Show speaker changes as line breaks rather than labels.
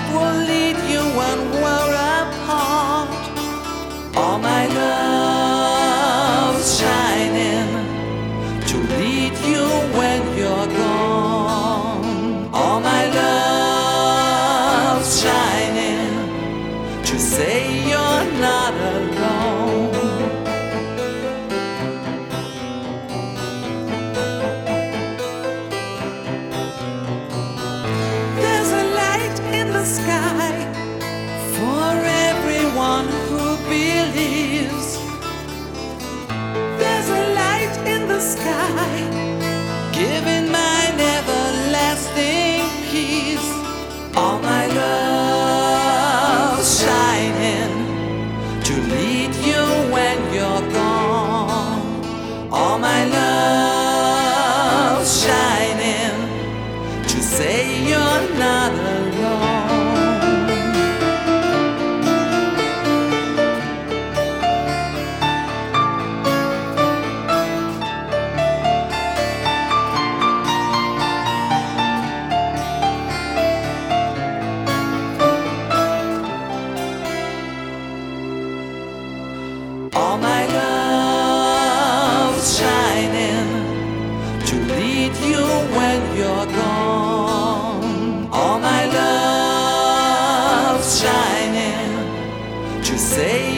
will lead you when we're apart. All my love's shining to lead you when you're gone. All my love's shining to say you're not alone. There's a light in the sky for everyone who believes. There's a light in the sky giving mine everlasting peace. All my love's shining to lead you when you're gone. All my love's shining to say you're not alone. All my love's shining to lead you when you're gone. All my love's shining to say